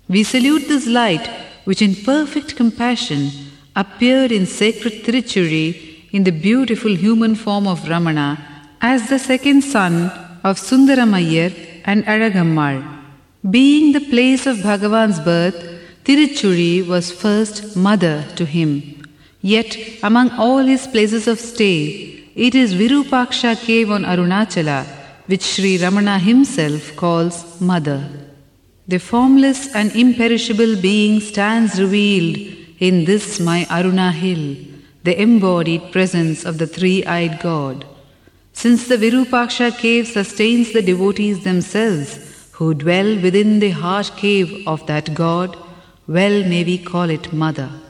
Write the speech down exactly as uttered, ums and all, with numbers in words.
We salute this light which in perfect compassion appeared in sacred Tiruchuri in the beautiful human form of Ramana as the second son of Sundaramayyar and Alagammal. Being the place of Bhagavan's birth, Tiruchuri was first mother to him. Yet among all his places of stay, it is Virupaksha cave on Arunachala which Sri Ramana himself calls mother. The formless and imperishable being stands revealed in this my Aruna hill, the embodied presence of the three-eyed God. Since the Virupaksha cave sustains the devotees themselves who dwell within the heart cave of that God, well may we call it mother.